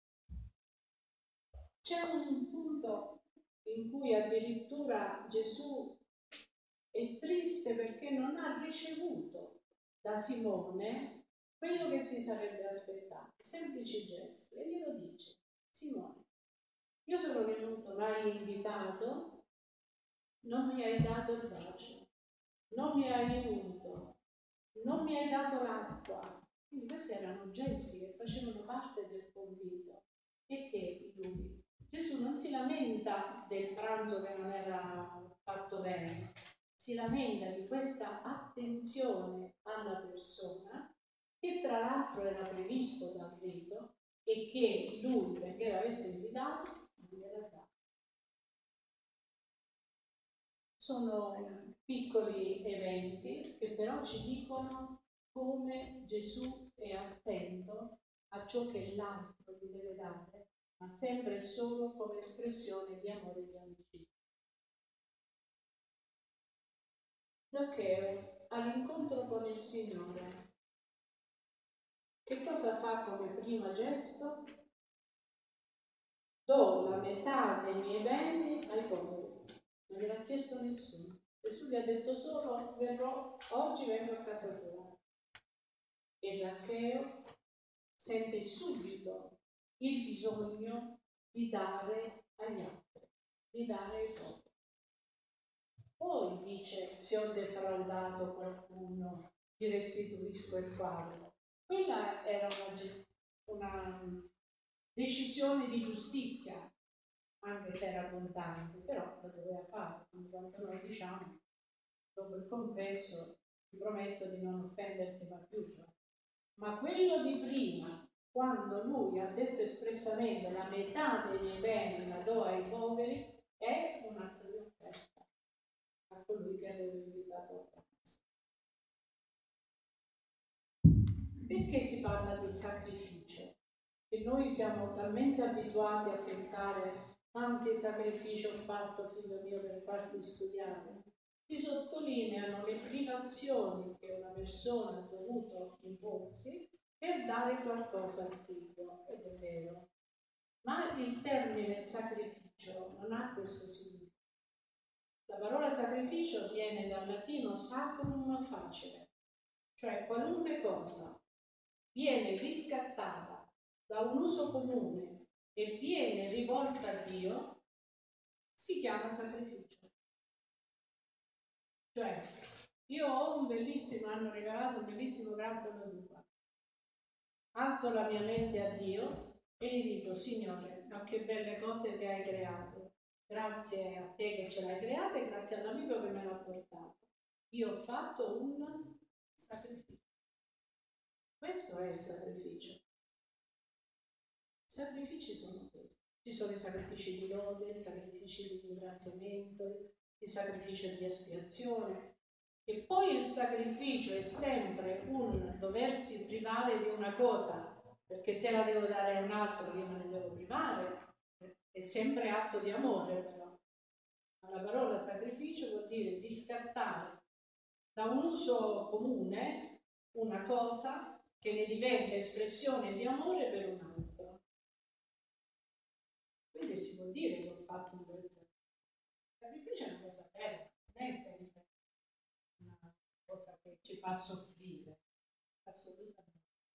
C'è un punto in cui addirittura Gesù è triste perché non ha ricevuto da Simone quello che si sarebbe aspettato, semplici gesti, e glielo dice: Simone, io sono venuto, mi hai invitato, non mi hai dato il bacio, non mi hai unto, non mi hai dato l'acqua. Quindi questi erano gesti che facevano parte del convito e che lui, Gesù, non si lamenta del pranzo che non era fatto bene, si lamenta di questa attenzione alla persona che tra l'altro era previsto dal rito e che lui, perché l'avesse invitato, non gliel'ha dato. Sono piccoli eventi che però ci dicono come Gesù è attento a ciò che l'altro gli deve dare, ma sempre e solo come espressione di amore e di amicizia. Zaccheo, all'incontro con il Signore, che cosa fa come primo gesto? Do la metà dei miei beni ai poveri. Non gliel'ha chiesto nessuno. Gesù gli ha detto solo: verrò, oggi vengo a casa tua. E Zaccheo sente subito il bisogno di dare agli altri, di dare ai poveri. Poi dice: se ho defraudato qualcuno, gli restituisco il quadro. Quella era una, una decisione di giustizia, anche se era contante, però lo doveva fare. Quando noi diciamo: dopo il confesso ti prometto di non offenderti mai più. Cioè. Ma quello di prima, quando lui ha detto espressamente la metà dei miei beni la do ai poveri, è un atto di offerta a colui che aveva invitato a pranzo. Perché si parla di sacrificio? E noi siamo talmente abituati a pensare: quanti sacrifici ho fatto, figlio mio, per farti studiare. Si sottolineano le privazioni che una persona ha dovuto imporsi per dare qualcosa al figlio, ed è vero. Ma il termine sacrificio non ha questo significato. La parola sacrificio viene dal latino sacrum facere, cioè qualunque cosa viene riscattata da un uso comune e viene rivolta a Dio, si chiama sacrificio. Cioè, io ho un bellissimo, hanno regalato un bellissimo grappolo d'uva, alzo la mia mente a Dio e gli dico: Signore, ma che belle cose che hai creato, grazie a te che ce l'hai creata e grazie all'amico che me l'ha portato. Io ho fatto un sacrificio. Questo è il sacrificio. I sacrifici sono questi. Ci sono i sacrifici di lode, i sacrifici di ringraziamento, il sacrificio di espiazione. E poi il sacrificio è sempre un doversi privare di una cosa, perché se la devo dare a un altro io me ne devo privare. È sempre atto di amore, però. Ma la parola sacrificio vuol dire riscattare da un uso comune una cosa che ne diventa espressione di amore per un altro. Quindi si può dire che ho fatto un bel sacrificio. Il sacrificio è una cosa bella, non è sempre una cosa che ci fa soffrire, assolutamente.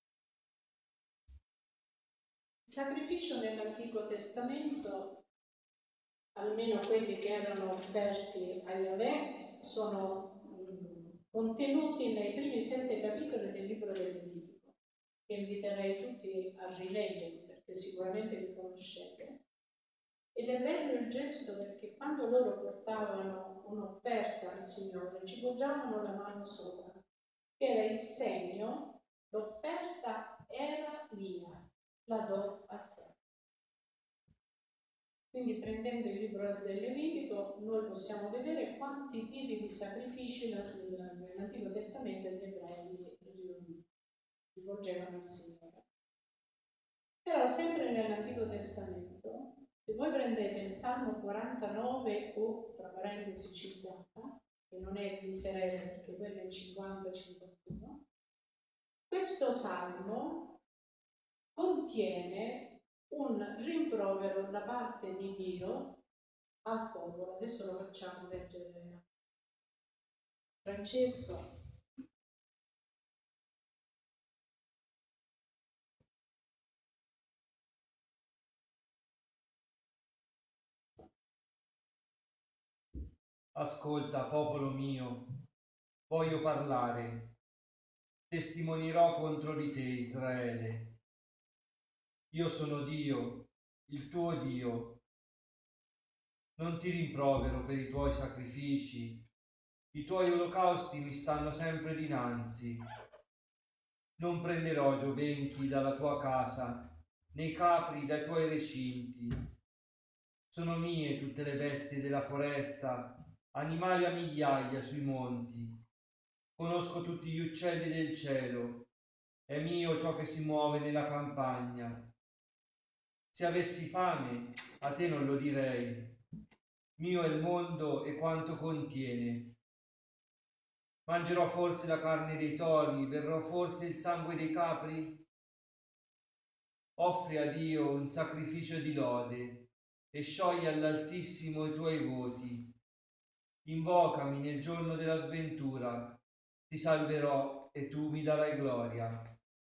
Il sacrificio nell'Antico Testamento, almeno quelli che erano offerti a Yahweh, sono mh, contenuti nei primi sette capitoli del libro del Levitico, che inviterei tutti a rileggere perché sicuramente li conoscete. Ed è bello il gesto perché quando loro portavano un'offerta al Signore ci poggiavano la mano sopra, che era il segno, l'offerta era mia, la do a te. Quindi prendendo il libro del Levitico noi possiamo vedere quanti tipi di sacrifici nell'Antico Testamento gli ebrei rivolgevano al Signore. Però sempre nell'Antico Testamento, se voi prendete il Salmo quarantanove o tra parentesi cinquanta, che non è il miserere perché quello è cinquanta e cinquantuno, questo Salmo contiene un rimprovero da parte di Dio al popolo. Adesso lo facciamo leggere Francesco. Ascolta, popolo mio, voglio parlare, testimonierò contro di te, Israele. Io sono Dio, il tuo Dio. Non ti rimprovero per i tuoi sacrifici, i tuoi olocausti mi stanno sempre dinanzi. Non prenderò giovenchi dalla tua casa, né capri dai tuoi recinti. Sono mie tutte le bestie della foresta, animali a migliaia sui monti. Conosco tutti gli uccelli del cielo, è mio ciò che si muove nella campagna. Se avessi fame, a te non lo direi. Mio è il mondo e quanto contiene. Mangerò forse la carne dei tori, berrò forse il sangue dei capri? Offri a Dio un sacrificio di lode e sciogli all'Altissimo i tuoi voti. Invocami nel giorno della sventura, ti salverò e tu mi darai gloria.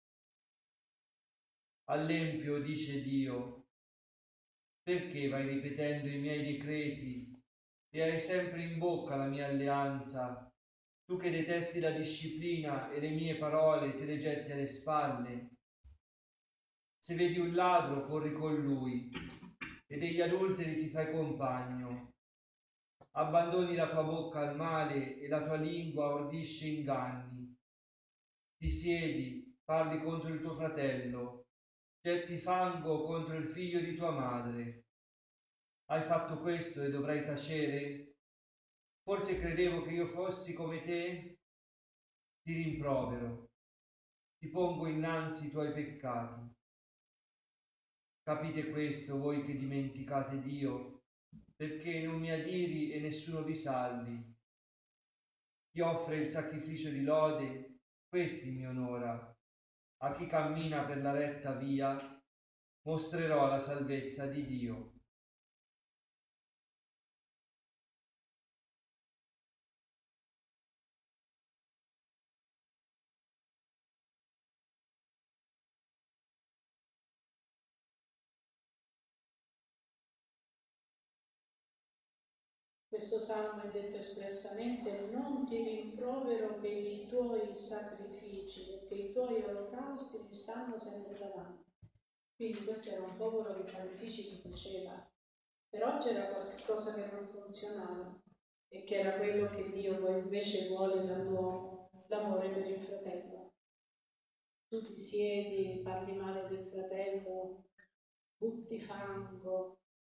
All'empio dice Dio, perché vai ripetendo i miei decreti e hai sempre in bocca la mia alleanza, tu che detesti la disciplina e le mie parole te le getti alle spalle? Se vedi un ladro, corri con lui, e degli adulteri ti fai compagno. Abbandoni la tua bocca al male e la tua lingua ordisce inganni. Ti siedi, parli contro il tuo fratello, getti fango contro il figlio di tua madre. Hai fatto questo e dovrai tacere? Forse credevo che io fossi come te? Ti rimprovero, ti pongo innanzi i tuoi peccati. Capite questo, voi che dimenticate Dio, perché non mi adiri e nessuno vi salvi. Chi offre il sacrificio di lode, questi mi onora. A chi cammina per la retta via, mostrerò la salvezza di Dio. Questo salmo è detto espressamente: non ti rimprovero per i tuoi sacrifici, perché i tuoi olocausti mi stanno sempre davanti. Quindi questo era un popolo di sacrifici che faceva. Però c'era qualcosa che non funzionava, e che era quello che Dio poi invece vuole dall'uomo, l'amore per il fratello. Tu ti siedi, parli male del fratello, butti fango.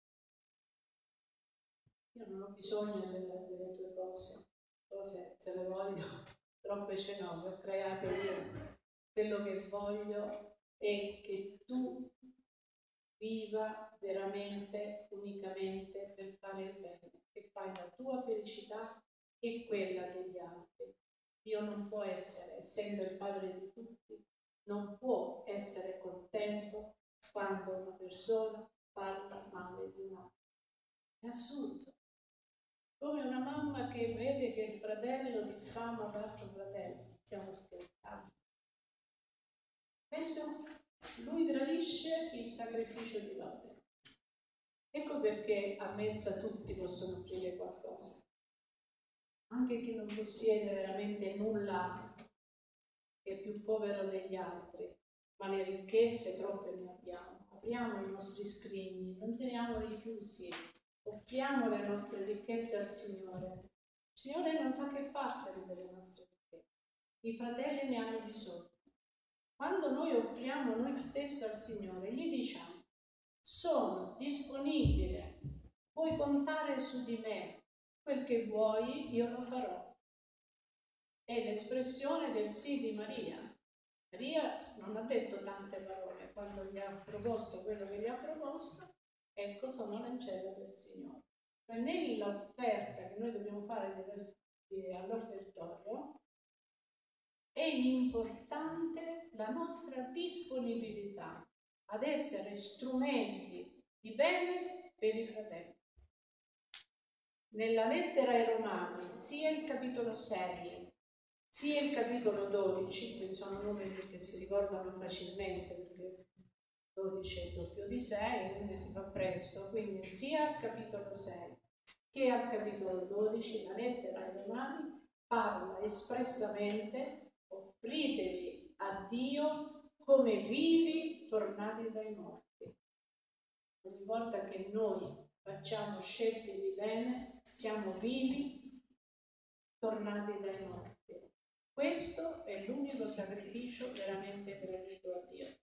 Io non ho bisogno delle, delle tue cose, cose se le voglio, troppe ce n'ho, le ho create io. Quello che voglio è che tu viva veramente, unicamente per fare il bene, che fai la tua felicità e quella degli altri. Dio non può essere, essendo il padre di tutti, non può essere contento quando una persona parla male di un altro. È assurdo. Come una mamma che vede che il fratello diffama l'altro fratello. Stiamo scherzando. Questo, lui gradisce il sacrificio di lode. Ecco perché a messa tutti possono offrire qualcosa. Anche chi non possiede veramente nulla, che è più povero degli altri, ma le ricchezze troppe ne abbiamo. Apriamo i nostri scrigni, non teniamoli chiusi, offriamo le nostre ricchezze al Signore. Il Signore non sa che farsene delle nostre ricchezze. I fratelli ne hanno bisogno. Quando noi offriamo noi stessi al Signore, gli diciamo: sono disponibile, puoi contare su di me, quel che vuoi io lo farò. È l'espressione del sì di Maria. Maria non ha detto tante parole, quando gli ha proposto quello che gli ha proposto, ecco, sono l'ancella del Signore. Cioè, nell'offerta che noi dobbiamo fare all'offertorio è importante la nostra disponibilità ad essere strumenti di bene per i fratelli. Nella lettera ai Romani, sia il capitolo sei, sia il capitolo dodici, quindi sono numeri che si ricordano facilmente perché dodici è il doppio di sei, quindi si fa presto, quindi sia al capitolo sei che al capitolo dodici la lettera ai Romani parla espressamente: offritevi a Dio come vivi tornati dai morti. Ogni volta che noi facciamo scelte di bene, siamo vivi tornati dai morti. Questo è l'unico sacrificio veramente gradito a Dio.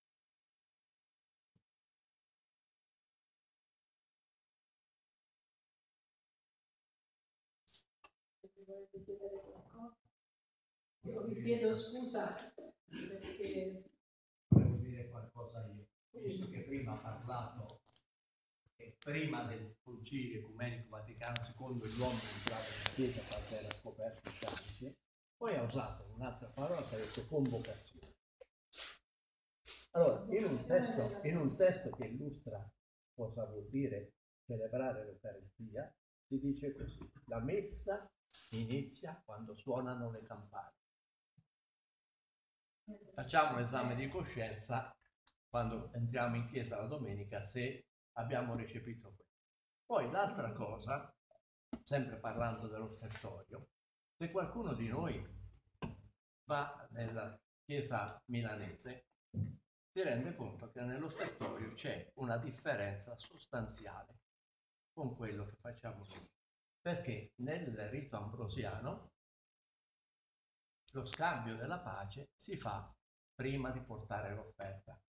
Se volete chiedere qualcosa, io vi chiedo scusa perché volevo dire qualcosa io, visto che prima ha parlato che prima del Concilio Ecumenico Vaticano secondo gli uomini entrava nella Chiesa quando era scoperto il calice, poi ha usato un'altra parola che ha detto convocazione. Allora, in un testo, in un testo che illustra cosa vuol dire celebrare l'Eucaristia, si dice così: la messa inizia quando suonano le campane. Facciamo un esame di coscienza quando entriamo in chiesa la domenica se abbiamo recepito questo. Poi l'altra cosa, sempre parlando dell'offertorio, se qualcuno di noi va nella chiesa milanese si rende conto che nell'offertorio c'è una differenza sostanziale con quello che facciamo noi, perché nel rito ambrosiano lo scambio della pace si fa prima di portare l'offerta.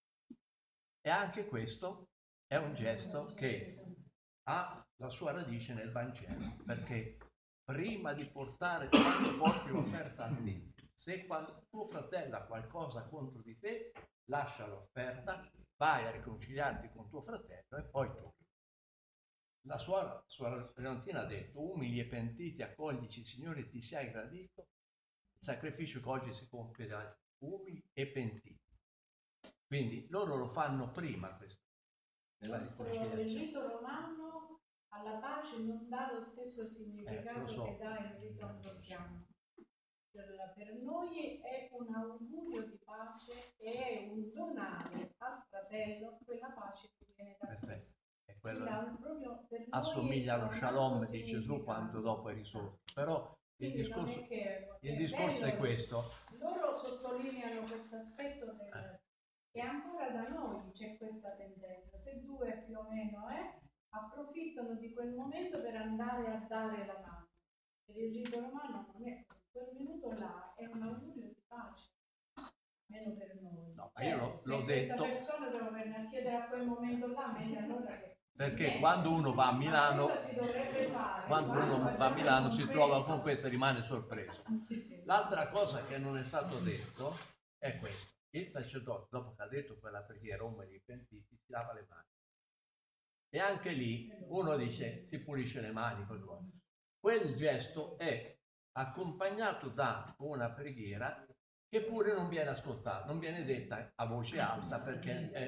E anche questo è un gesto che ha la sua radice nel Vangelo, perché prima di portare, quando porti l'offerta a te, se qual- tuo fratello ha qualcosa contro di te, lascia l'offerta, vai a riconciliarti con tuo fratello e poi tu. La suora, suora Leontina ha detto: umili e pentiti, accoglici, Signore, ti sia gradito il sacrificio che oggi si compie da umili e pentiti. Quindi loro lo fanno prima questo. Il nostro rito romano alla pace non dà lo stesso significato eh, so. che dà il rito ambrosiano. Per, per noi è un augurio di pace e è un donare al fratello quella pace che viene da Cristo. E quello proprio per assomiglia allo shalom di Gesù quando dopo è risorto. Però il Quindi discorso, è, il discorso è questo. Loro sottolineano questo aspetto del, eh. che ancora da noi c'è questa tendenza. Se due più o meno eh, approfittano di quel momento per andare a dare la mano. Per il rito romano non è così. Quel minuto là è un augurio di pace. Meno per noi. No, cioè, io l'ho, se l'ho questa detto. persona deve venire a chiedere a quel momento là, meglio allora che. Perché niente. quando uno va a Milano, Fare, quando uno va a Milano si trova con questo e rimane sorpreso. L'altra cosa che non è stato detto è questo: il sacerdote, dopo che ha detto quella preghiera umili e pentiti, si lava le mani. E anche lì uno dice si pulisce le mani, qualcosa. Quel gesto è accompagnato da una preghiera che pure non viene ascoltata, non viene detta a voce alta perché è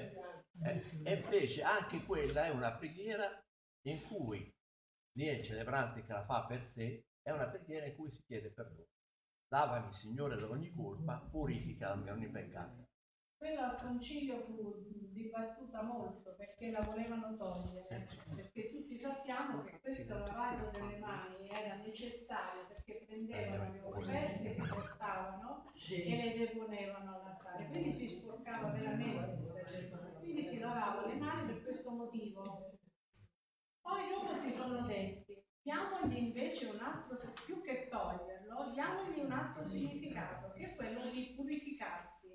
Eh, e invece anche quella è una preghiera in cui lì è il celebrante che la fa per sé, è una preghiera in cui si chiede perdono. Lavami, Signore, da ogni colpa, purificami ogni peccato. Quella al concilio fu dibattuta molto perché la volevano togliere, perché tutti sappiamo che questo lavaggio delle mani era necessario perché prendevano le offerte che portavano e le deponevano all'altare, quindi si sporcava veramente, quindi si lavava le mani per questo motivo. Poi dopo si sono detti, diamogli invece un altro, più che toglierlo, diamogli un altro significato, che è quello di purificarsi.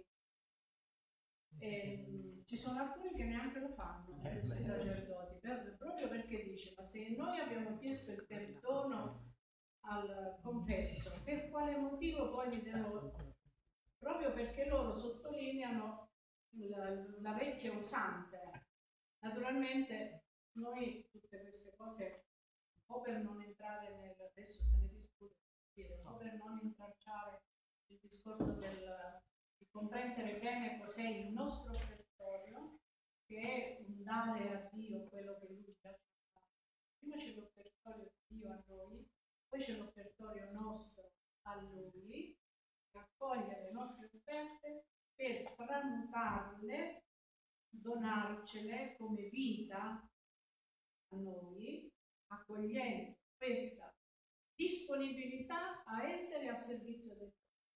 E, ci sono alcuni che neanche lo fanno, questi sacerdoti, per, proprio perché dice, ma se noi abbiamo chiesto il perdono al confesso, per quale motivo poi mi devo... Proprio perché loro sottolineano la, la vecchia usanza. Naturalmente noi tutte queste cose, o per non entrare nel... adesso se ne discute, o per non intralciare il discorso del... di comprendere bene cos'è il nostro offertorio, che è un dare a Dio quello che Lui ci ha fatto. Prima c'è l'offertorio di Dio a noi, poi c'è l'offertorio nostro a Lui, raccoglie le nostre offerte per tramutarle, donarcele come vita a noi, accogliendo questa disponibilità a essere a servizio del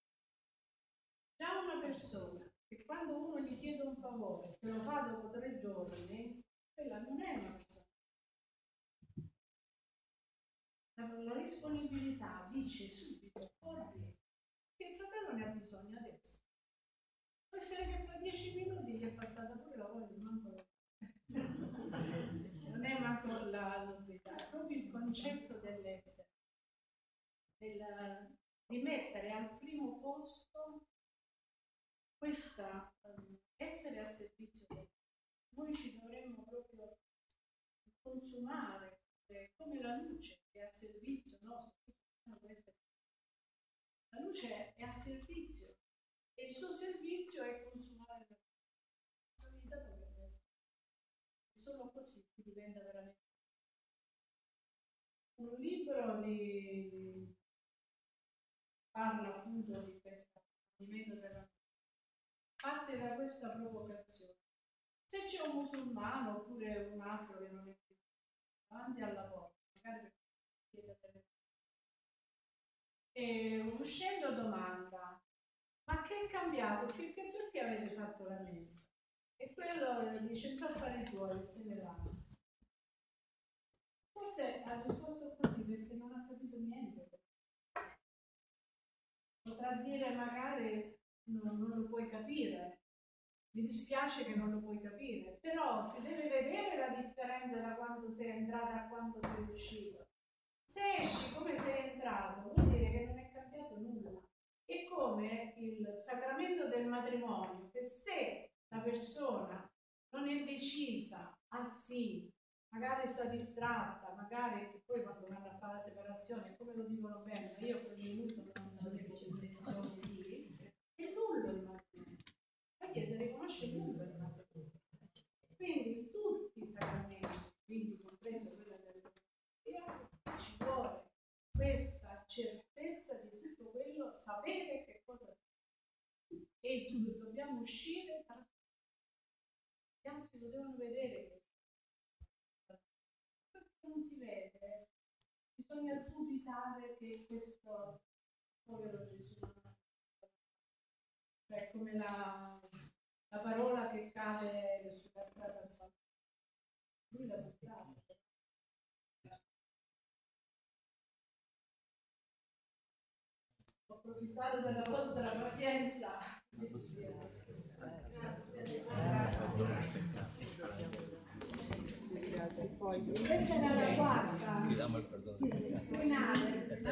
già una persona che quando uno gli chiede un favore se lo fa dopo tre giorni, quella non è una persona. La, la disponibilità dice subito, corri, che il fratello ne ha bisogno adesso. Può essere che fra dieci minuti gli è passata pure la voglia, manco non è manco la novità, è proprio il concetto dell'essere, del, di mettere al primo posto questa um, essere a servizio di noi. Ci dovremmo proprio consumare eh, come la luce che è a servizio nostro. La luce è a servizio e il suo servizio è consumare la vita proprio. Solo così si diventa veramente un libro di parla appunto di questo movimento della parte da questa provocazione. Se c'è un musulmano oppure un altro che non è più davanti alla porta, magari per e uscendo domanda, ma che è cambiato? Perché, perché avete fatto la messa? E quello dice, sono affari tuoi, se ne va. Forse ha risposto così perché non ha capito niente. Potrà dire magari non, non lo puoi capire, mi dispiace che non lo puoi capire, però si deve vedere la differenza da quando sei entrato a quando sei uscito. Se esci come sei entrato, vuol dire che non è cambiato nulla. È come il sacramento del matrimonio, che se la persona non è decisa al sì, magari sta distratta, magari che poi quando vanno a fare la separazione, come lo dicono bene, ma io quel minuto non avevo intenzione di, è nullo il matrimonio. La Chiesa riconosce nullo il matrimonio. Quindi tutti i sacramenti, quindi compreso quello dell'Eucaristia, ci vuole questa certezza di tutto quello, sapere che cosa sia. E dobbiamo uscire, gli altri lo devono vedere. Questo non si vede, bisogna dubitare che questo povero Gesù, cioè come la, la parola che cade sulla strada santa, lui l'ha buttata. Ho approfittato della vostra pazienza. Grazie. Poi, invece dalla quarta, sì, finale.